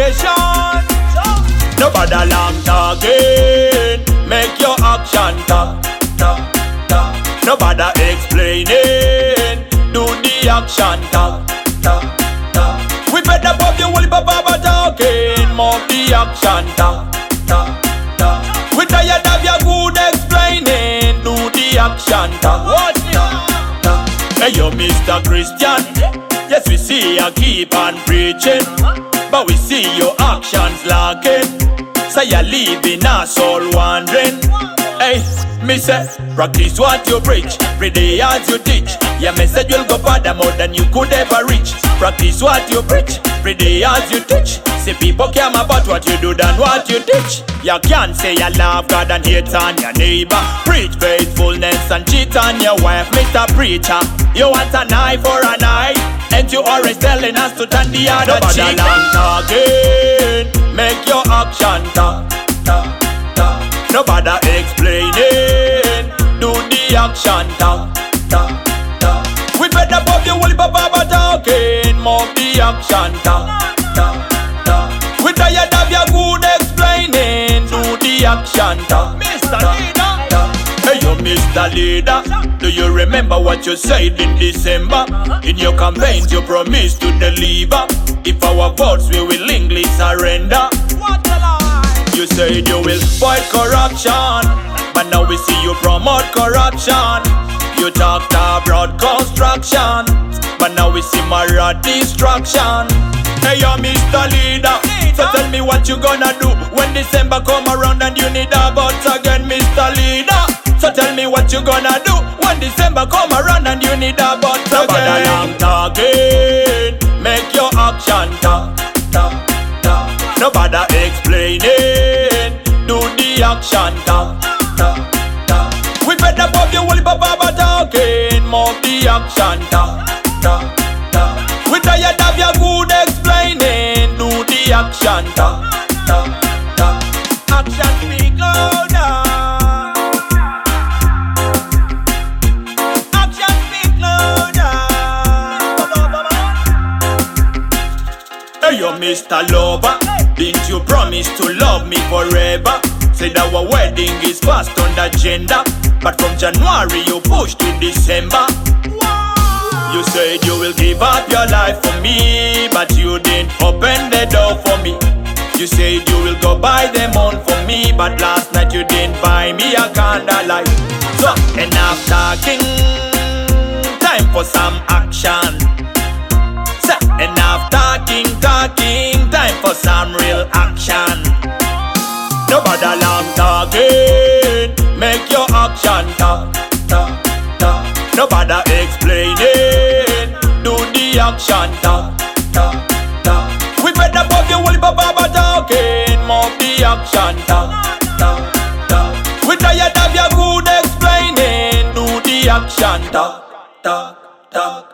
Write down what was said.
nation. Nobody long talking, make your action talk, talk, talk. Nobody explaining, do the action talk, talk, talk. We better pop the whole papa talking, more the action talk, talk, talk. We tired of your good explaining, do the action talk. Watch me, talk. Hey yo, Mr. Christian, yes we see you keep on preaching, but we see your actions lacking. So you leaving us all wondering. Hey, me say, practice what you preach, every day as you teach. Your message will go further more than you could ever reach. Practice what you preach, every day as you teach. See people care about what you do than what you teach. You can't say you love God and hate on your neighbor. Preach faithfulness and cheat on your wife, Mr. Preacher. You want an eye for an eye, and you always telling us to turn the other cheek. Nobody talking, make your action talk, talk, talk. Nobody explaining, do the action talk, talk, talk. We better pop the whole papa talking, more the action talk, talk, talk. We tired of your good explaining, do the action talk, Mr. Leader. Hey yo, Mr. Leader, do you remember what you said in December? In your campaigns you promised to deliver. If our votes we will willingly surrender. What a lie! You said you will fight corruption, but now we see you promote corruption. You talked about construction, but now we see moral destruction. Hey yo, Mr. Leader, so tell me what you gonna do when December come around and you need a vote again, Mr. Leader. So tell me what you gonna do when December come around and you need a vote again. Nobody long talking, make your action talk, talk, talk. Nobody explaining, do the action talk, talk, talk. We better pop the whole papa talking, more the action talk, talk, talk. We tired of your good explaining, do the action talk, talk, talk. Action speak louder. Action speak louder. Hey yo, Mr. Lover, didn't you promise to love me forever? Said our wedding is fast on the agenda, but from January you pushed to December. You said you will give up your life for me, but you didn't open the door for me. You said you will go buy the moon for me, but last night you didn't buy me a candlelight. So enough talking, time for some action. So enough talking, talking, time for some real action. Nobody long talking, make your action talk, talk, talk. Nobody explaining, do the action talk, talk, talk. We better pop the whole papa talking, more the action talk, talk, talk. We tired of your good explaining, do the action talk, talk, talk.